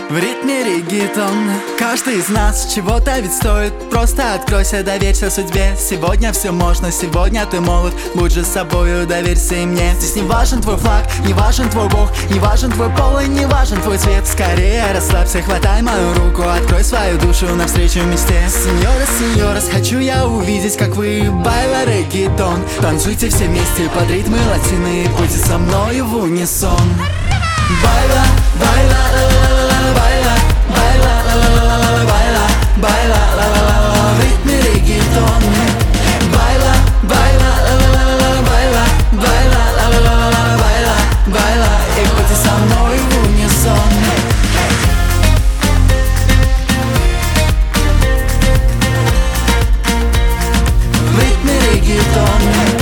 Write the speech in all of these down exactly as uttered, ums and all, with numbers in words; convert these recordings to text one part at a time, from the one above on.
В ритме реггетон. Каждый из нас чего-то ведь стоит. Просто откройся, доверься судьбе. Сегодня все можно, сегодня ты молод. Будь же собою, доверься и мне. Здесь не важен твой флаг, не важен твой бог, не важен твой пол и не важен твой цвет. Скорее расслабься, хватай мою руку, открой свою душу навстречу мечте. Сеньорас, сеньорас, хочу я увидеть, как вы байла реггетон. Танцуйте все вместе под ритмы латины, будьте со мною в унисон. Байла, байла, ла-ла-ла-ла, байла, байла, ла-ла-ла-ла, байла, байла, ла-ла-ла-ла, в ритме реггетон. Байла, байла, ла-ла-ла-ла, байла, байла, ла-ла-ла-ла, байла, байла, и будьте со мной в унисон. В ритме реггетон.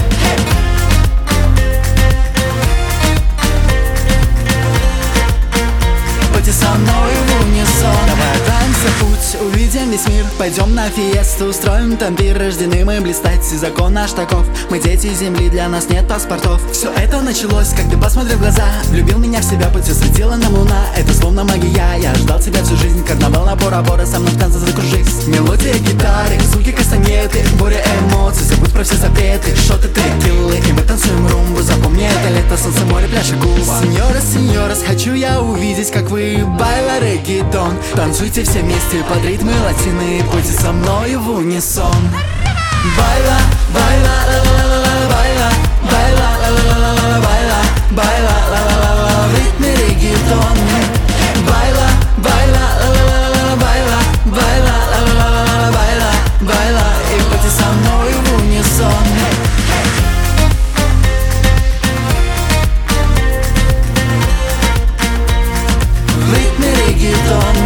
Со мной в унисон. Давай отправимся в путь, увидим весь мир. Пойдем на фиесту, устроим там пир. Рождены мы блистать, и закон наш таков. Мы дети земли, для нас нет паспортов. Все это началось, как ты посмотрел в глаза. Влюбил меня в себя, пути светила нам луна. Это словно магия, я ждал тебя всю жизнь. Карнавал на Бора-Бора, со мной в танце закружись. Мелодия гитары, звуки кастанеты, буря эмоций, забудь про все запреты. Шоты, текилы, и мы танцуем румбу. Запомни это лето, солнце, море, пляж и Куба. Сеньорас, сеньорас, хочу я увидеть, как вы байла реггетон. Танцуйте все вместе под ритмы латины, будьте со мною в унисон. Байла, байла, ла-ла-ла-ла, байла, байла, ла-ла-ла-ла, байла, байла, ла-ла-ла-ла, в ритме реггетон. Байла, байла, ла-ла-ла-ла, байла, байла, ла-ла-ла-ла, байла, байла, и будьте со мною в унисон. В ритме реггетон.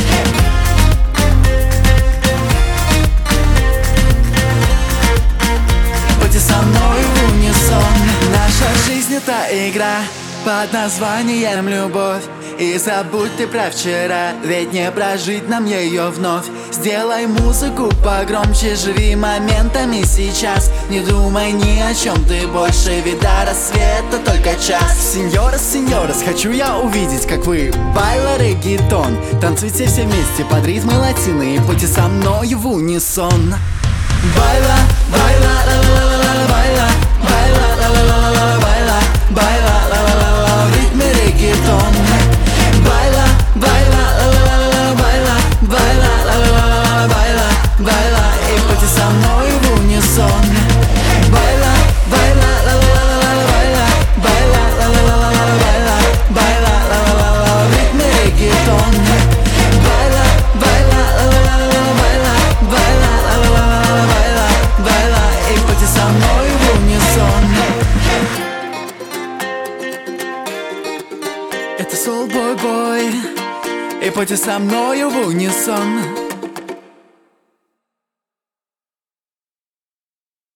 Будьте со мной в унисон. Наша жизнь — это игра под названием любовь. И забудь ты про вчера, ведь не прожить нам ее вновь. Сделай музыку погромче, живи моментами сейчас. Не думай ни о чем ты больше, ведь до рассвета только час. Сеньорас, сеньорас, хочу я увидеть, как вы байла реггетон. Танцуйте все вместе под ритмы латины, будьте со мною в унисон. Байла, байла, ла-ла-ла-ла, байла, байла, ла-ла-ла-ла, байла, байла, ла-ла-ла-ла, в ритме реггетон. Байла, байла, ла-ла-ла-ла, байла, байла, ла-ла-ла-ла, байла, байла, и будьте со мной в унисон. Байла, байла, ла-ла-ла-ла, байла, байла, ла-ла-ла-ла, байла, байла, ла-ла-ла-ла, в ритме реггетон. Байла, байла, ла-ла-ла-ла, байла, байла, ла-ла-ла-ла, байла, байла, и будьте со мной в унисон. Это Soulboy Boy, и будьте со мною в унисон.